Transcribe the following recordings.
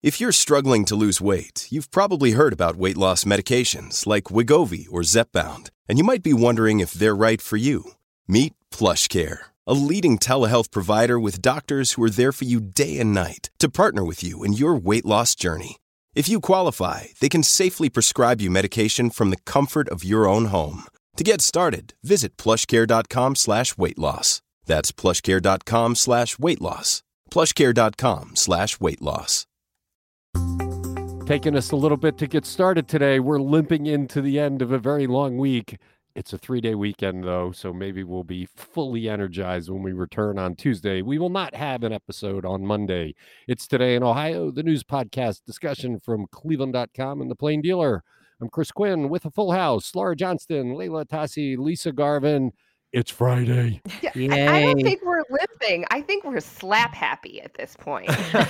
If you're struggling to lose weight, you've probably heard about weight loss medications like Wegovy or Zepbound, and you might be wondering if they're right for you. Meet PlushCare, a leading telehealth provider with doctors who are there for you day and night to partner with you in your weight loss journey. If you qualify, they can safely prescribe you medication from the comfort of your own home. To get started, visit plushcare.com/weightloss. That's plushcare.com/weightloss. plushcare.com/weightloss. Taking us a little bit to get started today. We're limping into the end of a very long week. It's a 3-day weekend, though, so maybe we'll be fully energized when we return on Tuesday. We will not have an episode on Monday. It's Today in Ohio, the news podcast discussion from Cleveland.com and The Plain Dealer. I'm Chris Quinn with a full house. Laura Johnston, Layla Tassi, Lisa Garvin. It's Friday. Yeah, I don't think we're limping. I think we're slap happy at this point.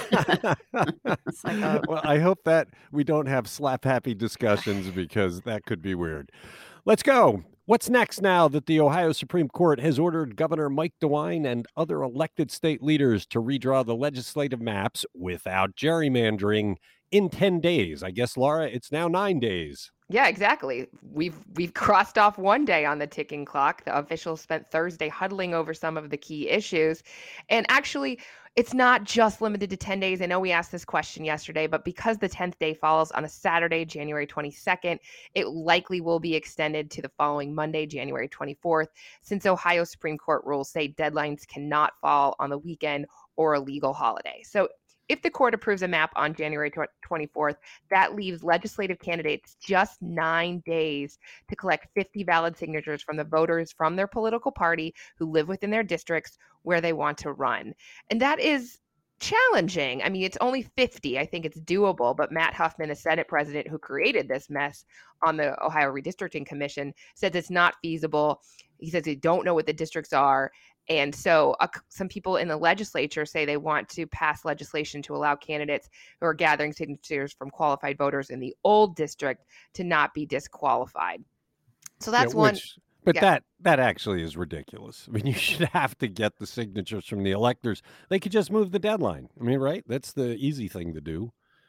Well, I hope that we don't have slap happy discussions because that could be weird. Let's go. What's next now that the Ohio Supreme Court has ordered Governor Mike DeWine and other elected state leaders to redraw the legislative maps without gerrymandering in 10 days? I guess, Laura, it's now 9 days. Yeah, exactly. We've crossed off one day on the ticking clock. The officials spent Thursday huddling over some of the key issues. And actually, it's not just limited to 10 days. I know we asked this question yesterday, but because the 10th day falls on a Saturday, January 22nd, it likely will be extended to the following Monday, January 24th, since Ohio Supreme Court rules say deadlines cannot fall on the weekend or a legal holiday. So if the court approves a map on January 24th, that leaves legislative candidates just 9 days to collect 50 valid signatures from the voters from their political party who live within their districts where they want to run. And that is challenging. I mean, it's only 50. I think it's doable, but Matt Huffman, the Senate president who created this mess on the Ohio Redistricting Commission, says it's not feasible. He says they don't know what the districts are. And so some people in the legislature say they want to pass legislation to allow candidates who are gathering signatures from qualified voters in the old district to not be disqualified. So that's one. But that actually is ridiculous. I mean, you should have to get the signatures from the electors. They could just move the deadline. I mean, right? That's the easy thing to do.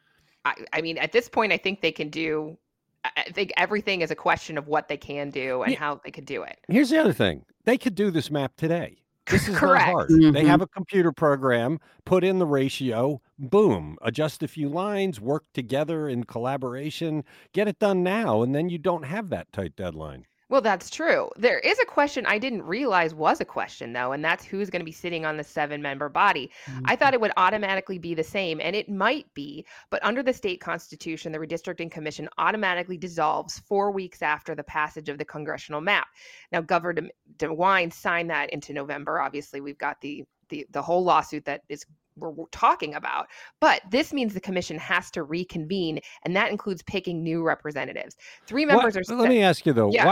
I mean, at this point, I think they can do. I think everything is a question of what they can do and how they could do it. Here's the other thing. They could do this map today. This is Correct. not hard. Mm-hmm. They have a computer program, put in the ratio, boom, adjust a few lines, work together in collaboration, get it done now, and then you don't have that tight deadline. Well, that's true. There is a question I didn't realize was a question, though, and that's who's going to be sitting on the 7-member body. I thought it would automatically be the same, and it might be, but under the state constitution, the Redistricting Commission automatically dissolves 4 weeks after the passage of the congressional map. Now, Governor DeWine signed that into November. Obviously, we've got the whole lawsuit that we're talking about, but this means the commission has to reconvene, and that includes picking new representatives. 3 members are. Let me ask you though, Yeah.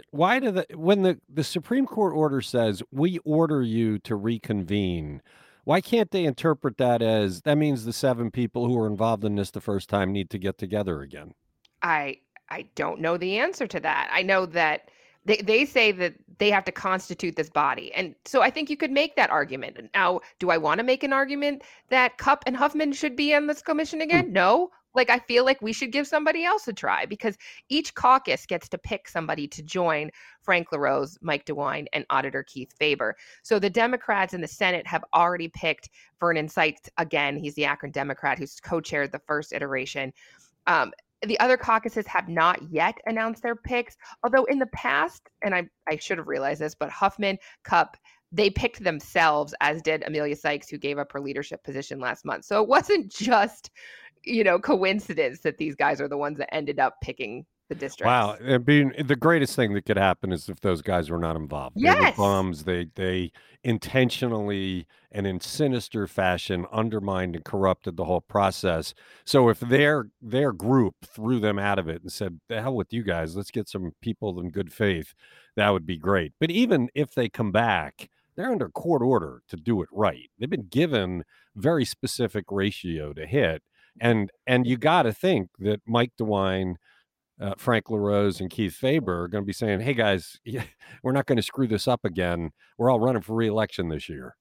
when the Supreme Court order says we order you to reconvene, why can't they interpret that as that means the 7 people who were involved in this the first time need to get together again? I don't know the answer to that. I know that they say that they have to constitute this body. And so I think you could make that argument. Now, do I want to make an argument that Cupp and Huffman should be on this commission again? No. Like, I feel like we should give somebody else a try because each caucus gets to pick somebody to join Frank LaRose, Mike DeWine, and Auditor Keith Faber. So the Democrats in the Senate have already picked Vernon Seitz again. He's the Akron Democrat who's co-chaired the first iteration. The other caucuses have not yet announced their picks, although in the past, and I should have realized this, but Huffman, Cupp, they picked themselves, as did Amelia Sykes, who gave up her leadership position last month. So it wasn't just, coincidence that these guys are the ones that ended up picking the districts. Wow. The greatest thing that could happen is if those guys were not involved. Yes. They were bums. They intentionally and in sinister fashion undermined and corrupted the whole process. So if their group threw them out of it and said, the hell with you guys, let's get some people in good faith, that would be great. But even if they come back, they're under court order to do it right. They've been given very specific ratio to hit. And you got to think that Mike DeWine, Frank LaRose, and Keith Faber are going to be saying, hey, guys, we're not going to screw this up again. We're all running for re-election this year.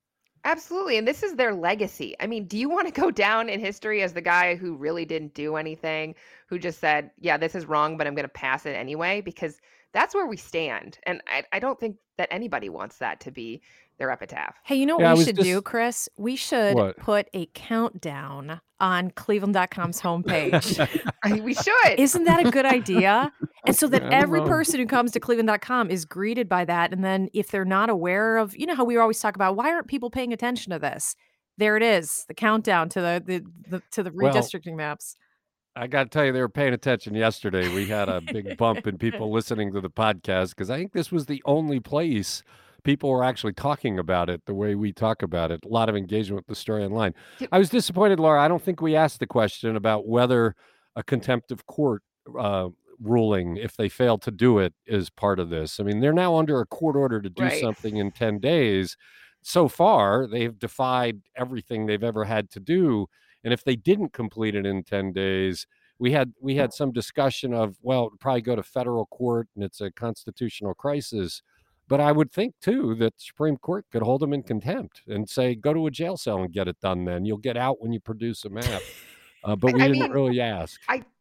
Absolutely. And this is their legacy. I mean, do you want to go down in history as the guy who really didn't do anything, who just said, yeah, this is wrong, but I'm going to pass it anyway? Because that's where we stand. And I don't think that anybody wants that to be their epitaph. Hey, you know Yeah, I what we was should do, just Chris? We should what? put a countdown on Cleveland.com's homepage. I mean, we should. Isn't that a good idea? And so that I don't every know. person who comes to Cleveland.com is greeted by that. And then if they're not aware of, you know how we always talk about, why aren't people paying attention to this? There it is, the countdown to the Well, redistricting maps. I got to tell you, they were paying attention yesterday. We had a big bump in people listening to the podcast because I think this was the only place people were actually talking about it the way we talk about it. A lot of engagement with the story online. Yep. I was disappointed, Laura. I don't think we asked the question about whether a contempt of court ruling, if they fail to do it, is part of this. I mean, they're now under a court order to do Right. something in 10 days. So far, they've defied everything they've ever had to do. And if they didn't complete it in 10 days, we had some discussion of, well, it'd probably go to federal court and it's a constitutional crisis. But I would think, too, that the Supreme Court could hold them in contempt and say, go to a jail cell and get it done then. You'll get out when you produce a map. But we I didn't mean, really ask.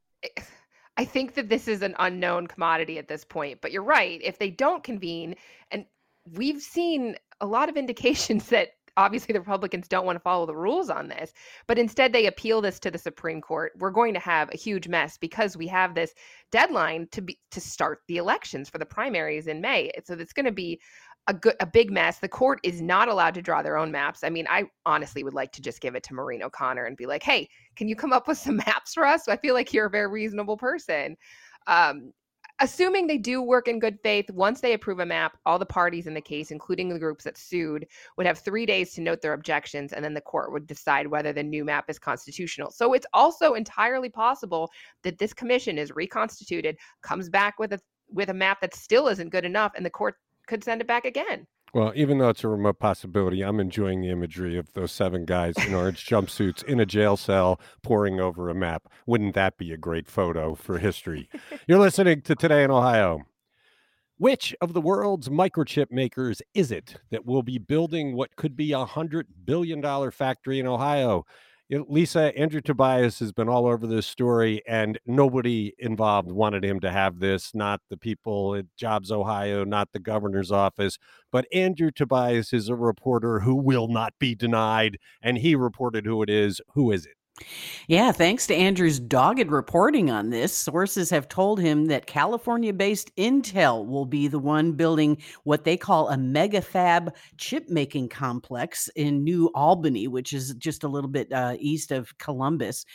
I think that this is an unknown commodity at this point, but you're right. If they don't convene, and we've seen a lot of indications that obviously the Republicans don't want to follow the rules on this, but instead they appeal this to the Supreme Court, we're going to have a huge mess because we have this deadline to start the elections for the primaries in May. So it's going to be a big mess. The court is not allowed to draw their own maps. I mean, I honestly would like to just give it to Maureen O'Connor and be like, hey, can you come up with some maps for us? I feel like you're a very reasonable person. Assuming they do work in good faith, once they approve a map, all the parties in the case, including the groups that sued, would have 3 days to note their objections, and then the court would decide whether the new map is constitutional. So it's also entirely possible that this commission is reconstituted, comes back with a map that still isn't good enough, and the court could send it back again. Well, even though it's a remote possibility, I'm enjoying the imagery of those 7 guys in orange jumpsuits in a jail cell poring over a map. Wouldn't that be a great photo for history? You're listening to Today in Ohio. Which of the world's microchip makers is it that will be building what could be a $100 billion factory in Ohio? Lisa, Andrew Tobias has been all over this story, and nobody involved wanted him to have this, not the people at Jobs Ohio, not the governor's office. But Andrew Tobias is a reporter who will not be denied, and he reported who it is. Who is it? Yeah, thanks to Andrew's dogged reporting on this, sources have told him that California-based Intel will be the one building what they call a mega fab chip-making complex in New Albany, which is just a little bit east of Columbus.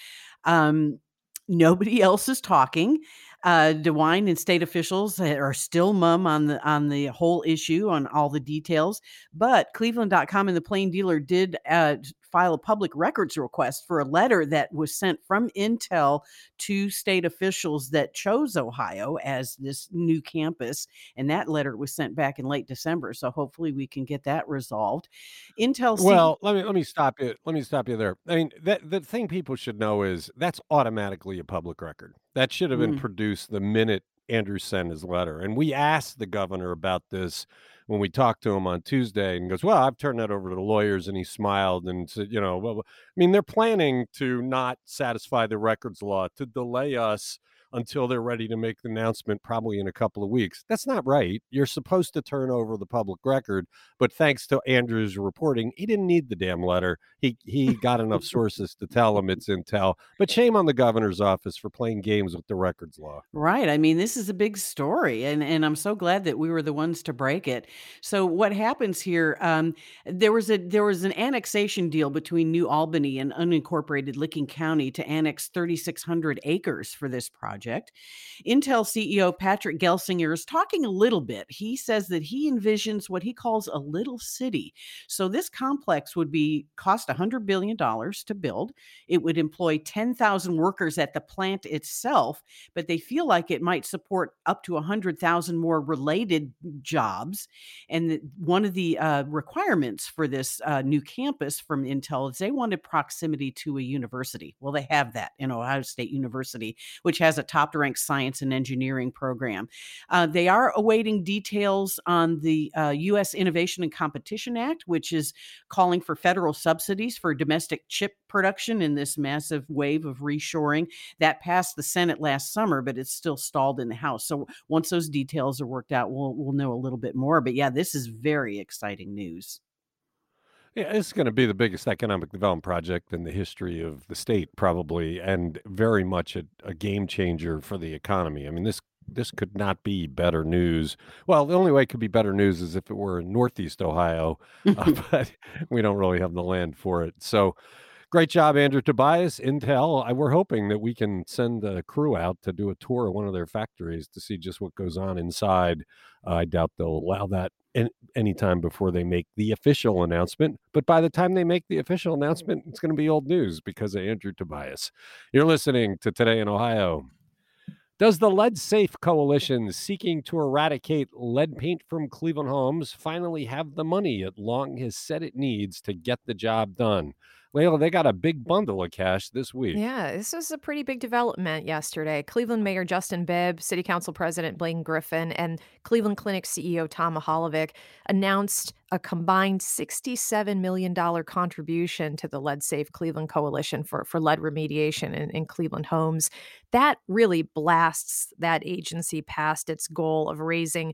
Nobody else is talking. DeWine and state officials are still mum on the whole issue, on all the details. But Cleveland.com and the Plain Dealer did file a public records request for a letter that was sent from Intel to state officials that chose Ohio as this new campus. And that letter was sent back in late December. So hopefully we can get that resolved. Intel. Well, let me stop you. Let me stop you there. I mean, the thing people should know is that's automatically a public record. That should have been produced the minute Andrew sent his letter. And we asked the governor about this when we talked to him on Tuesday, and he goes, well, I've turned that over to the lawyers. And he smiled and said, well, I mean, they're planning to not satisfy the records law, to delay us until they're ready to make the announcement, probably in a couple of weeks. That's not right. You're supposed to turn over the public record. But thanks to Andrew's reporting, he didn't need the damn letter. He got enough sources to tell him it's Intel. But shame on the governor's office for playing games with the records law. Right. I mean, this is a big story, and I'm so glad that we were the ones to break it. So what happens here, there was an annexation deal between New Albany and unincorporated Licking County to annex 3,600 acres for this project. Intel CEO Patrick Gelsinger is talking a little bit. He says that he envisions what he calls a little city. So this complex would cost $100 billion to build. It would employ 10,000 workers at the plant itself, but they feel like it might support up to 100,000 more related jobs. And one of the requirements for this new campus from Intel is they wanted proximity to a university. Well, they have that in Ohio State University, which has a top-ranked science and engineering program. They are awaiting details on the U.S. Innovation and Competition Act, which is calling for federal subsidies for domestic chip production in this massive wave of reshoring. That passed the Senate last summer, but it's still stalled in the House. So once those details are worked out, we'll know a little bit more. But yeah, this is very exciting news. Yeah, it's going to be the biggest economic development project in the history of the state, probably, and very much a game changer for the economy. I mean, this could not be better news. Well, the only way it could be better news is if it were in Northeast Ohio, but we don't really have the land for it. So great job, Andrew Tobias, Intel. We're hoping that we can send a crew out to do a tour of one of their factories to see just what goes on inside. I doubt they'll allow that any time before they make the official announcement. But by the time they make the official announcement, it's going to be old news because of Andrew Tobias. You're listening to Today in Ohio. Does the Lead Safe Coalition, seeking to eradicate lead paint from Cleveland homes, finally have the money it long has said it needs to get the job done? Layla, they got a big bundle of cash this week. Yeah, this was a pretty big development yesterday. Cleveland Mayor Justin Bibb, City Council President Blaine Griffin, and Cleveland Clinic CEO Tom Mahalovic announced a combined $67 million contribution to the Lead Safe Cleveland Coalition for lead remediation in Cleveland homes. That really blasts that agency past its goal of raising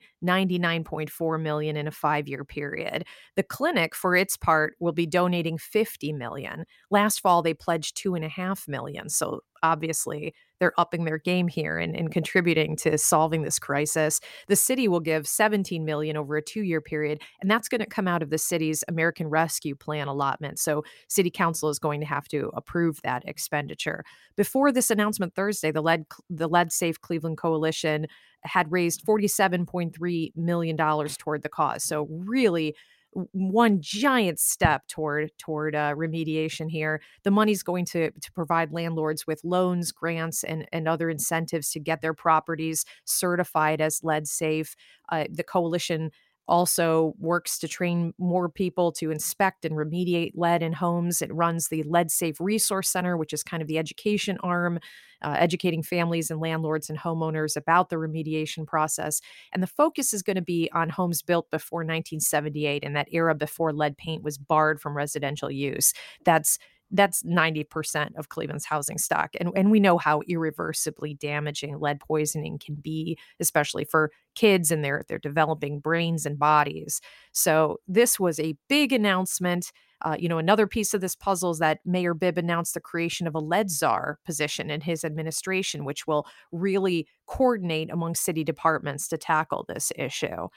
$99.4 million in a 5-year period. The clinic, for its part, will be donating $50 million. Last fall, they pledged $2.5 million. So obviously, they're upping their game here and contributing to solving this crisis. The city will give $17 million over a 2-year period, and that's going to come out of the city's American Rescue Plan allotment. So City Council is going to have to approve that expenditure. Before this announcement Thursday, the Lead Safe Cleveland Coalition had raised $47.3 million toward the cause. So really, one giant step toward remediation here. The money's going to provide landlords with loans, grants, and other incentives to get their properties certified as lead safe. The coalition also works to train more people to inspect and remediate lead in homes. It runs the Lead Safe Resource Center, which is kind of the education arm, educating families and landlords and homeowners about the remediation process. And the focus is going to be on homes built before 1978 and that era before lead paint was barred from residential use. That's 90% of Cleveland's housing stock. And we know how irreversibly damaging lead poisoning can be, especially for kids and their developing brains and bodies. So this was a big announcement. Another piece of this puzzle is that Mayor Bibb announced the creation of a lead czar position in his administration, which will really coordinate among city departments to tackle this issue.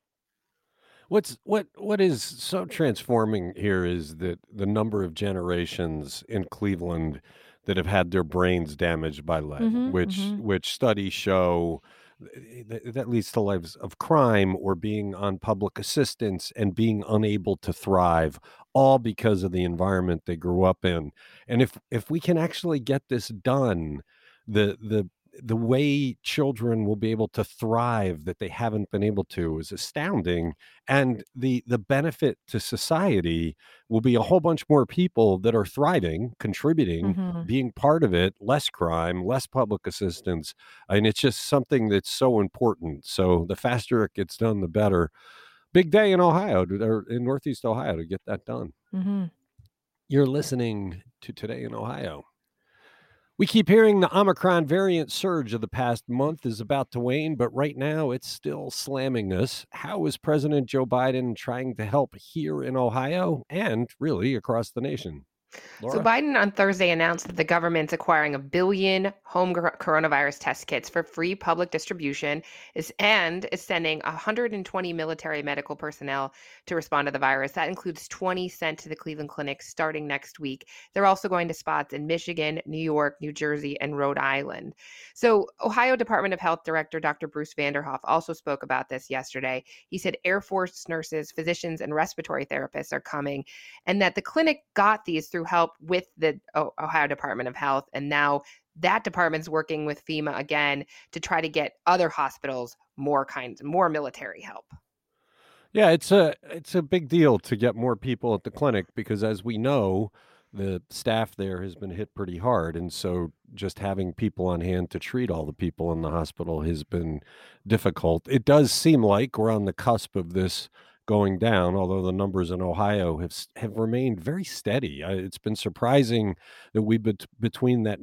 What is so transforming here is that the number of generations in Cleveland that have had their brains damaged by lead, which studies show that leads to lives of crime or being on public assistance and being unable to thrive, all because of the environment they grew up in. And if we can actually get this done, the way children will be able to thrive that they haven't been able to is astounding. And the benefit to society will be a whole bunch more people that are thriving, contributing, being part of it, less crime, less public assistance. And it's just something that's so important. So the faster it gets done, the better. Big day in Ohio, or in Northeast Ohio, to get that done. You're listening to Today in Ohio. We keep hearing the Omicron variant surge of the past month is about to wane, but right now it's still slamming us. How is President Joe Biden trying to help here in Ohio and really across the nation? Laura? So Biden on Thursday announced that the government's acquiring 1 billion home coronavirus test kits for free public distribution and is sending 120 military medical personnel to respond to the virus. That includes 20 sent to the Cleveland Clinic starting next week. They're also going to spots in Michigan, New York, New Jersey, and Rhode Island. So Ohio Department of Health Director Dr. Bruce Vanderhoff also spoke about this yesterday. He said Air Force nurses, physicians, and respiratory therapists are coming, and that the clinic got these through help with the Ohio Department of Health. And now that department's working with FEMA again to try to get other hospitals more military help. Yeah, it's a big deal to get more people at the clinic because, as we know, the staff there has been hit pretty hard. And so just having people on hand to treat all the people in the hospital has been difficult. It does seem like we're on the cusp of this going down, although the numbers in Ohio have remained very steady. It's been surprising that we've been between that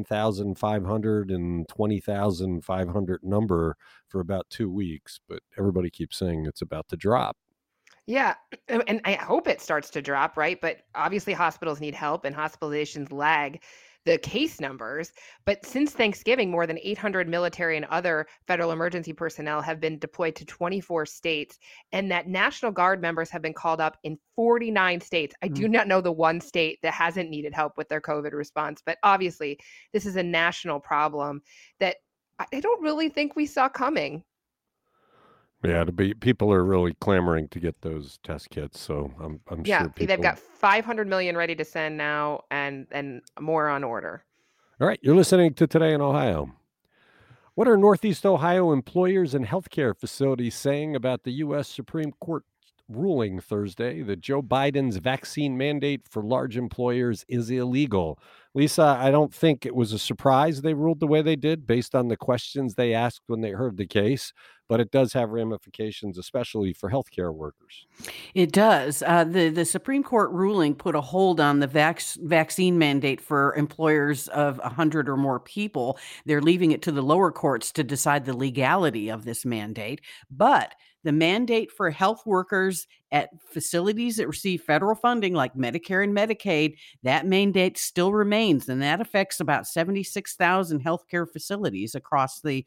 19,500 and 20,500 number for about 2 weeks, but everybody keeps saying it's about to drop. Yeah, and I hope it starts to drop, right? But obviously, hospitals need help, and hospitalizations lag the case numbers. But since Thanksgiving, more than 800 military and other federal emergency personnel have been deployed to 24 states, and that National Guard members have been called up in 49 states. I do not know the one state that hasn't needed help with their COVID response, but obviously, this is a national problem that I don't really think we saw coming. Yeah, people are really clamoring to get those test kits. So I'm Yeah, sure they've people. got 500 million ready to send now, and more on order. All right, you're listening to Today in Ohio. What are Northeast Ohio employers and healthcare facilities saying about the U.S. Supreme Court ruling Thursday that Joe Biden's vaccine mandate for large employers is illegal? Lisa, I don't think it was a surprise they ruled the way they did based on the questions they asked when they heard the case, but it does have ramifications, especially for healthcare workers. It does. The Supreme Court ruling put a hold on the vaccine mandate for employers of 100 or more people. They're leaving it to the lower courts to decide the legality of this mandate. But the mandate for health workers at facilities that receive federal funding like Medicare and Medicaid, that mandate still remains, and that affects about 76,000 healthcare facilities across the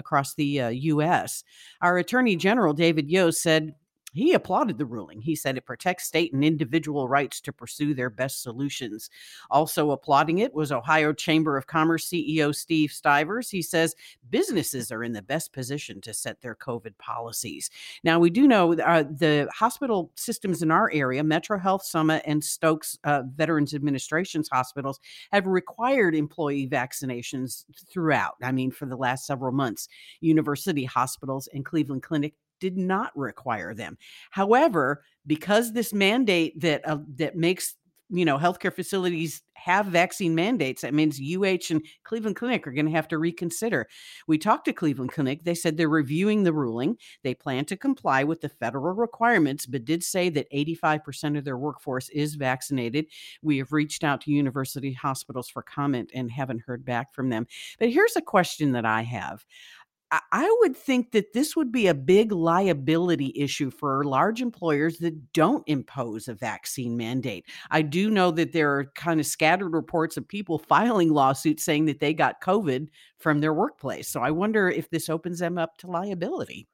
U.S. Our Attorney General, David Yost, said he applauded the ruling. He said it protects state and individual rights to pursue their best solutions. Also applauding it was Ohio Chamber of Commerce CEO Steve Stivers. He says businesses are in the best position to set their COVID policies. Now, we do know the hospital systems in our area, Metro Health, Summit, and Stokes Veterans Administration's hospitals, have required employee vaccinations throughout. I mean, for the last several months. University hospitals and Cleveland Clinic did not require them. However, because this mandate that makes healthcare facilities have vaccine mandates, that means UH and Cleveland Clinic are going to have to reconsider. We talked to Cleveland Clinic. They said they're reviewing the ruling. They plan to comply with the federal requirements, but did say that 85% of their workforce is vaccinated. We have reached out to university hospitals for comment and haven't heard back from them. But here's a question that I have. I would think that this would be a big liability issue for large employers that don't impose a vaccine mandate. I do know that there are kind of scattered reports of people filing lawsuits saying that they got COVID from their workplace. So I wonder if this opens them up to liability.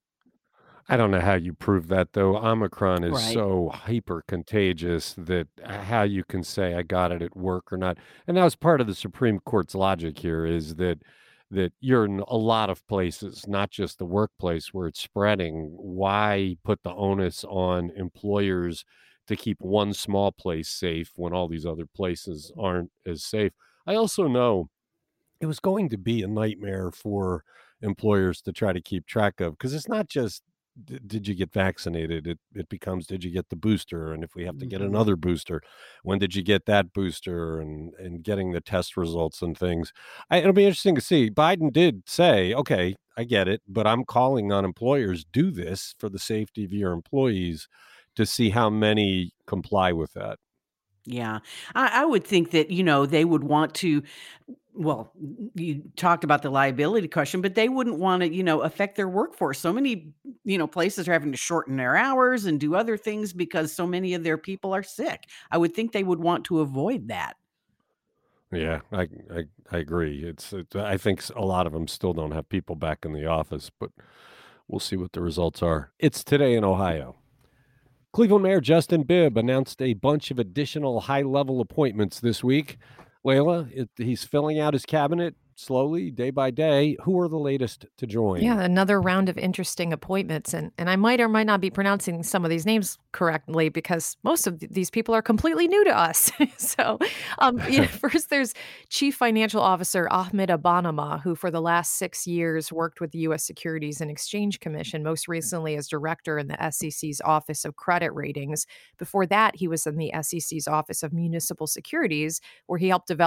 I don't know how you prove that, though. Omicron is Right. so hyper contagious that how you can say I got it at work or not. And that was part of the Supreme Court's logic here is that you're in a lot of places, not just the workplace where it's spreading. Why put the onus on employers to keep one small place safe when all these other places aren't as safe? I also know it was going to be a nightmare for employers to try to keep track of, because it's not just did you get vaccinated, it becomes did you get the booster, and if we have to get Mhm. another booster, when did you get that booster, and getting the test results and things. It'll be interesting to see. Biden did say, okay, I get it, but I'm calling on employers, do this for the safety of your employees, to see how many comply with that. Yeah. I would think that, they would want to. Well, you talked about the liability question, but they wouldn't want to, affect their workforce. So many, places are having to shorten their hours and do other things because so many of their people are sick. I would think they would want to avoid that. Yeah, I agree. I think a lot of them still don't have people back in the office, but we'll see what the results are. It's Today in Ohio. Cleveland Mayor Justin Bibb announced a bunch of additional high-level appointments this week. Layla, he's filling out his cabinet slowly, day by day. Who are the latest to join? Yeah, another round of interesting appointments. And I might or might not be pronouncing some of these names correctly because most of these people are completely new to us. So first there's Chief Financial Officer Ahmed Abanama, who for the last 6 years worked with the U.S. Securities and Exchange Commission, most recently as director in the SEC's Office of Credit Ratings. Before that, he was in the SEC's Office of Municipal Securities, where he helped develop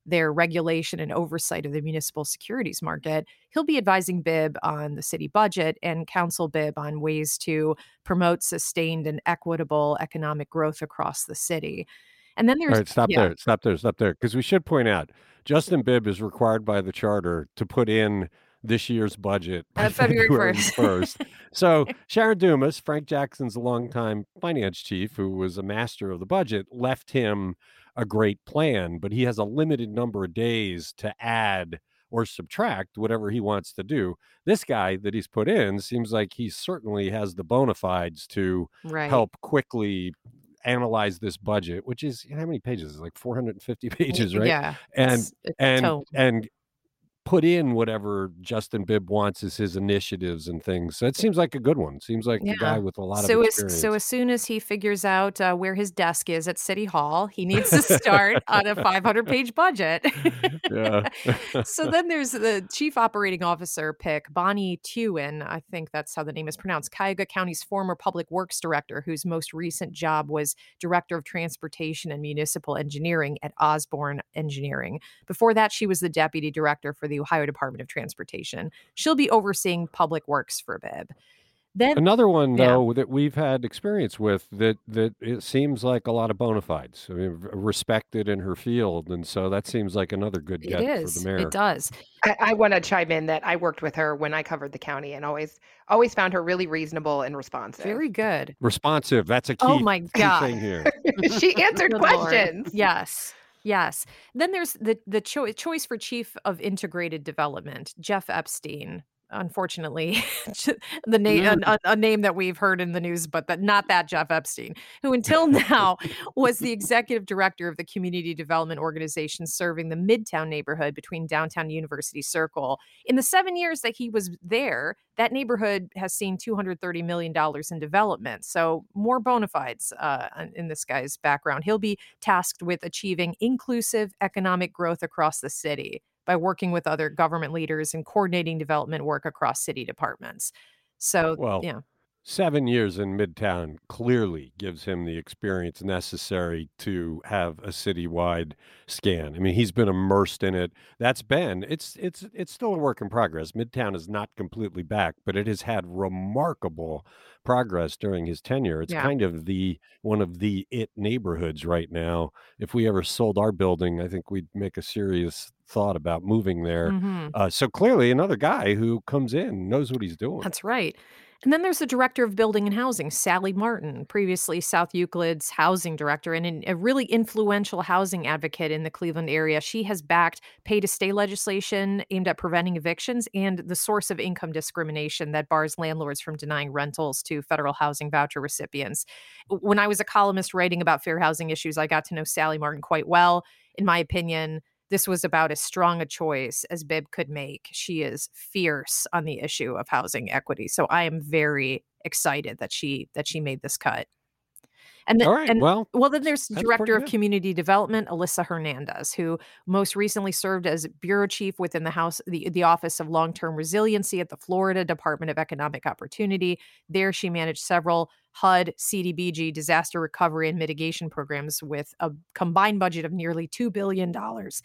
their regulation and oversight of the municipal securities market. He'll be advising Bibb on the city budget and counsel Bibb on ways to promote sustained and equitable economic growth across the city. And then All there's right, stop there, because we should point out Justin Bibb is required by the charter to put in this year's budget by February February 1st. 1st. So Sharon Dumas, Frank Jackson's longtime finance chief, who was a master of the budget, left him a great plan, but he has a limited number of days to add or subtract whatever he wants to do. This guy that he's put in seems like he certainly has the bona fides to Right. help quickly analyze this budget, which is how many pages? Like 450 pages, right? Yeah. And It's a and tome. and put in whatever Justin Bibb wants as his initiatives and things. So it seems like a good one. Seems like a guy Yeah. with a lot of So experience. as soon as he figures out where his desk is at City Hall, he needs to start on a 500-page budget. Yeah. So then there's the chief operating officer pick, Bonnie Tewin. I think that's how the name is pronounced. Cuyahoga County's former public works director, whose most recent job was director of transportation and municipal engineering at Osborne Engineering. Before that, she was the deputy director for the Ohio Department of Transportation. She'll be overseeing public works for Bibb. Then Another one, Yeah. though, that we've had experience with that it seems like a lot of bona fides. I mean, respected in her field, and so that seems like another good it get for is. the mayor. It does. I want to chime in that I worked with her when I covered the county and always found her really reasonable and responsive. Very good. Responsive. That's a Oh key my thing God. here. She answered Good Lord. questions. Yes. Yes. Then there's the choice for chief of integrated development, Jeff Epstein. Unfortunately, the name a name that we've heard in the news, but not that Jeff Epstein, who until now was the executive director of the community development organization serving the Midtown neighborhood between downtown University Circle. In the 7 years that he was there, that neighborhood has seen $230 million in development. So more bona fides in this guy's background. He'll be tasked with achieving inclusive economic growth across the city by working with other government leaders and coordinating development work across city departments. So, Well, yeah. 7 years in Midtown clearly gives him the experience necessary to have a citywide scan. I mean, he's been immersed in it. It's still a work in progress. Midtown is not completely back, but it has had remarkable progress during his tenure. It's Yeah. kind of one of the neighborhoods right now. If we ever sold our building, I think we'd make a serious thought about moving there. Mhm. So clearly another guy who comes in, knows what he's doing. That's right. And then there's the director of building and housing, Sally Martin, previously South Euclid's housing director and a really influential housing advocate in the Cleveland area. She has backed pay to stay legislation aimed at preventing evictions and the source of income discrimination that bars landlords from denying rentals to federal housing voucher recipients. When I was a columnist writing about fair housing issues, I got to know Sally Martin quite well. In my opinion, this was about as strong a choice as Bibb could make. She is fierce on the issue of housing equity. So I am very excited that she made this cut. And then, All right. Well, then there's that's Director pretty of good. Community Development, Alyssa Hernandez, who most recently served as bureau chief within the Office of Long-Term Resiliency at the Florida Department of Economic Opportunity. There, she managed several HUD, CDBG, disaster recovery and mitigation programs with a combined budget of nearly $2 billion.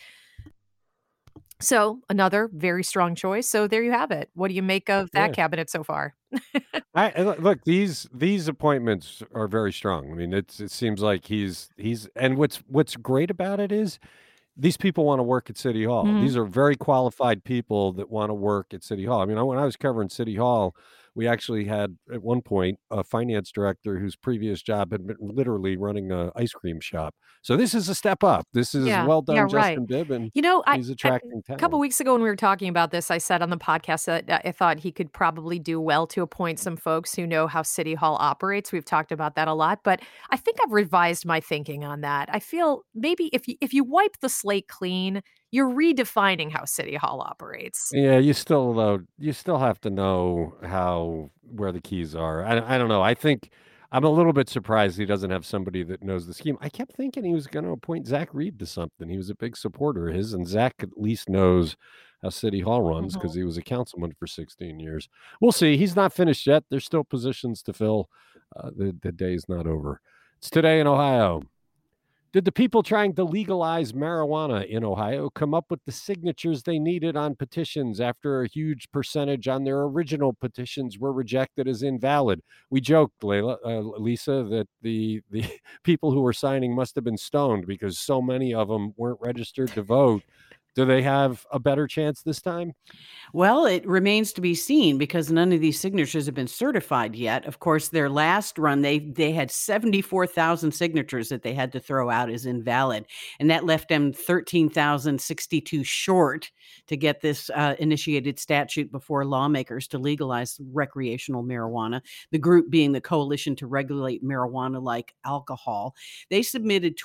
So another very strong choice. So there you have it. What do you make of that Yeah. cabinet so far? Look, these appointments are very strong. I mean, it seems like he's and what's great about it is these people want to work at City Hall. Mhm. These are very qualified people that want to work at City Hall. I mean, when I was covering City Hall, we actually had at one point a finance director whose previous job had been literally running an ice cream shop. So this is a step up. This is well done, right. Justin Bibb, and You know, he's attracting a couple talent. weeks ago when we were talking about this, I said on the podcast that I thought he could probably do well to appoint some folks who know how City Hall operates. We've talked about that a lot, but I think I've revised my thinking on that. I feel maybe if you wipe the slate clean, you're redefining how City Hall operates. Yeah, you still have to know where the keys are. I don't know. I think I'm a little bit surprised he doesn't have somebody that knows the scheme. I kept thinking he was going to appoint Zach Reed to something. He was a big supporter of his, and Zach at least knows how City Hall runs because he was a councilman for 16 years. We'll see. He's not finished yet. There's still positions to fill. The day is not over. It's Today in Ohio. Did the people trying to legalize marijuana in Ohio come up with the signatures they needed on petitions after a huge percentage on their original petitions were rejected as invalid? We joked, Lisa, that the people who were signing must have been stoned because so many of them weren't registered to vote. Do they have a better chance this time? Well, it remains to be seen because none of these signatures have been certified yet. Of course, their last run, they had 74,000 signatures that they had to throw out as invalid, and that left them 13,062 short to get this initiated statute before lawmakers to legalize recreational marijuana, the group being the Coalition to Regulate Marijuana Like Alcohol. They submitted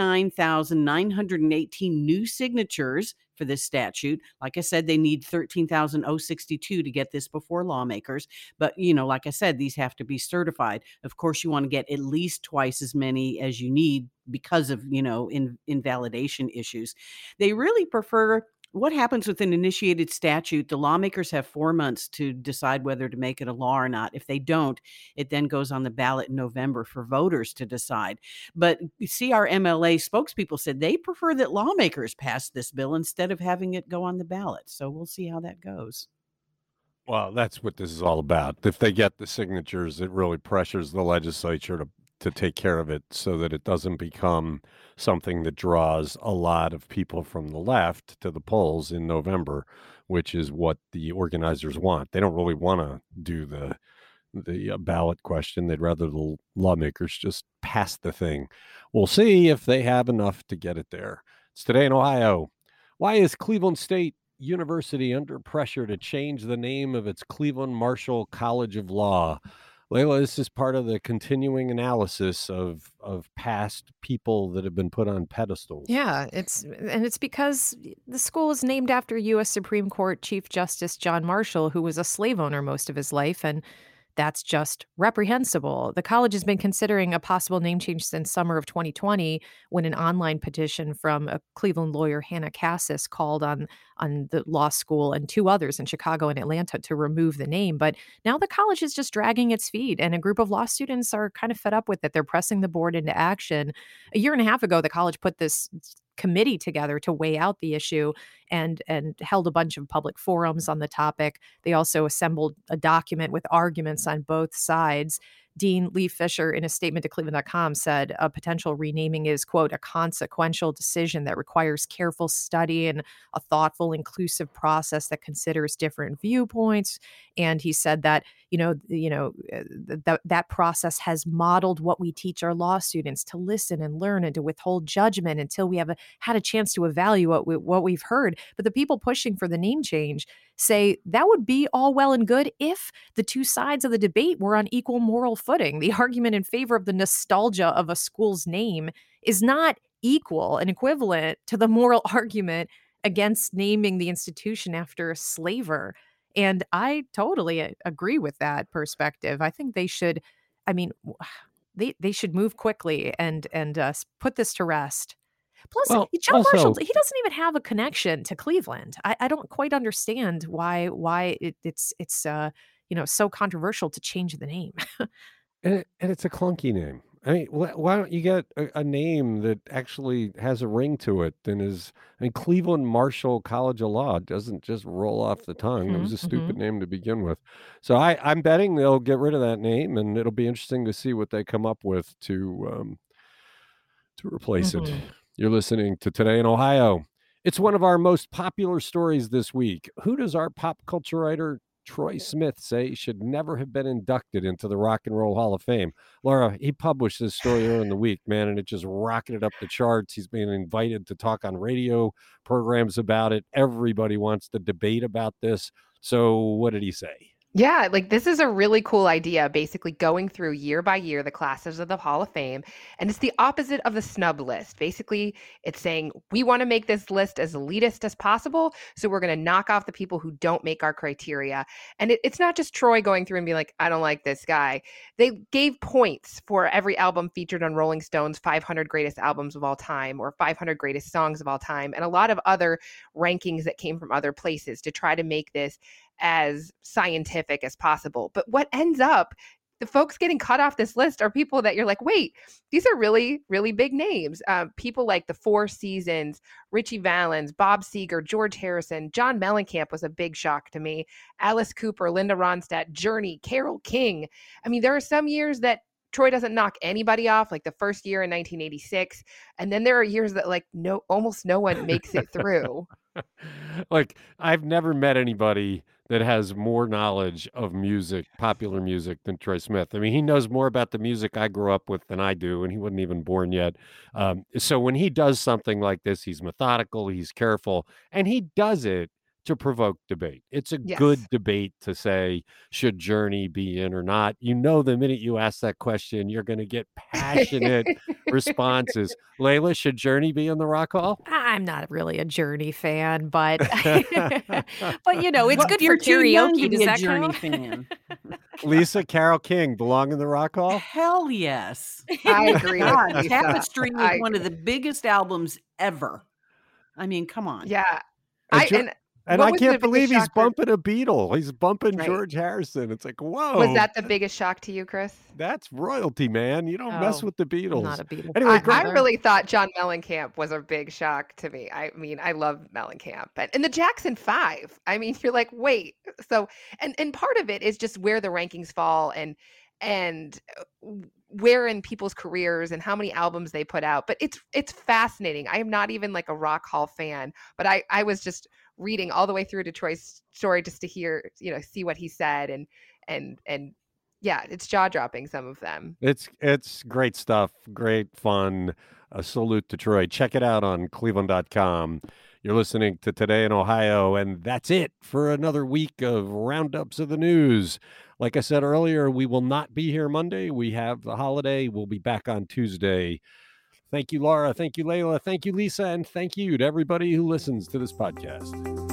29,918 new signatures for this statute. Like I said, they need 13,062 to get this before lawmakers. But, like I said, these have to be certified. Of course, you want to get at least twice as many as you need because of, invalidation issues. They really prefer what happens with an initiated statute. The lawmakers have 4 months to decide whether to make it a law or not. If they don't, it then goes on the ballot in November for voters to decide. But CRMLA spokespeople said they prefer that lawmakers pass this bill instead of having it go on the ballot. So we'll see how that goes. Well, that's what this is all about. If they get the signatures, it really pressures the legislature to take care of it so that it doesn't become something that draws a lot of people from the left to the polls in November, which is what the organizers want. They don't really want to do the ballot question. They'd rather the lawmakers just pass the thing. We'll see if they have enough to get it there. It's Today in Ohio. Why is Cleveland State University under pressure to change the name of its Cleveland Marshall College of Law? Layla, this is part of the continuing analysis of past people that have been put on pedestals. Yeah, it's because the school is named after U.S. Supreme Court Chief Justice John Marshall, who was a slave owner most of his life, and that's just reprehensible. The college has been considering a possible name change since summer of 2020 when an online petition from a Cleveland lawyer, Hannah Cassis, called on the law school and 2 others in Chicago and Atlanta to remove the name. But now the college is just dragging its feet, and a group of law students are kind of fed up with it. They're pressing the board into action. A year and a half ago, the college put this committee together to weigh out the issue and held a bunch of public forums on the topic. They also assembled a document with arguments on both sides. Dean Lee Fisher, in a statement to Cleveland.com, said a potential renaming is, quote, a consequential decision that requires careful study and a thoughtful, inclusive process that considers different viewpoints. And he said that, that process has modeled what we teach our law students, to listen and learn and to withhold judgment until we have had a chance to evaluate what we've heard. But the people pushing for the name change say that would be all well and good if the 2 sides of the debate were on equal moral footing. The argument in favor of the nostalgia of a school's name is not equal and equivalent to the moral argument against naming the institution after a slaver. And I totally agree with that perspective. I think they should, they should move quickly and put this to rest. Plus, John Marshall, he doesn't even have a connection to Cleveland. I don't quite understand why it's so controversial to change the name. And it's a clunky name. I mean, why don't you get a name that actually has a ring to it and is, Cleveland Marshall College of Law doesn't just roll off the tongue. It was a stupid name to begin with. So I'm betting they'll get rid of that name, and it'll be interesting to see what they come up with to replace it. You're listening to Today in Ohio. It's one of our most popular stories this week. Who does our pop culture writer Troy Smith say should never have been inducted into the Rock and Roll Hall of Fame? Laura, he published this story earlier in the week, man, and it just rocketed up the charts. He's been invited to talk on radio programs about it. Everybody wants to debate about this. So what did he say? Yeah, this is a really cool idea, basically going through year by year the classes of the Hall of Fame. And it's the opposite of the snub list. Basically, it's saying we want to make this list as elitist as possible. So we're going to knock off the people who don't make our criteria. And it's not just Troy going through and being like, I don't like this guy. They gave points for every album featured on Rolling Stone's 500 greatest albums of all time or 500 greatest songs of all time, and a lot of other rankings that came from other places to try to make this as scientific as possible. But what ends up, the folks getting cut off this list are people that you're like, wait, these are really, really big names. People like the Four Seasons, Richie Valens, Bob Seger, George Harrison, John Mellencamp was a big shock to me. Alice Cooper, Linda Ronstadt, Journey, Carole King. I mean, there are some years that Troy doesn't knock anybody off, like the first year in 1986. And then there are years that like almost no one makes it through. Like, I've never met anybody that has more knowledge of music, popular music, than Troy Smith. I mean, he knows more about the music I grew up with than I do, and he wasn't even born yet. So when he does something like this, he's methodical, he's careful, and he does it to provoke debate. It's a good Yes. debate to say, should Journey be in or not? You know, the minute you ask that question, you're going to get passionate responses. Layla, should Journey be in the Rock Hall? I'm not really a Journey fan, but but you know, it's Well, good for you're too young karaoke. to Does be a that Journey count? fan. Lisa, Carole King belong in the Rock Hall? Hell yes. I agree with God, Lisa. Tapestry was I- one of the biggest albums ever. I mean, come on. Yeah. And what I was the can't biggest believe he's shock for- bumping a Beatle. He's bumping Right. George Harrison. It's like, whoa. Was that the biggest shock to you, Chris? That's royalty, man. You don't mess Oh, with the Beatles. Not a Beatle. Anyway, I great. really thought John Mellencamp was a big shock to me. I mean, I love Mellencamp, and the Jackson Five. I mean, you're like, wait. So, and part of it is just where the rankings fall, and where in people's careers and how many albums they put out. But it's fascinating. I am not even like a Rock Hall fan, but I was just reading all the way through to Troy's story just to hear, see what he said, and yeah, it's jaw dropping, some of them. It's great stuff. Great fun. A salute to Troy. Check it out on cleveland.com. You're listening to Today in Ohio, and that's it for another week of roundups of the news. Like I said earlier, we will not be here Monday. We have the holiday. We'll be back on Tuesday. Thank you, Laura. Thank you, Layla. Thank you, Lisa. And thank you to everybody who listens to this podcast.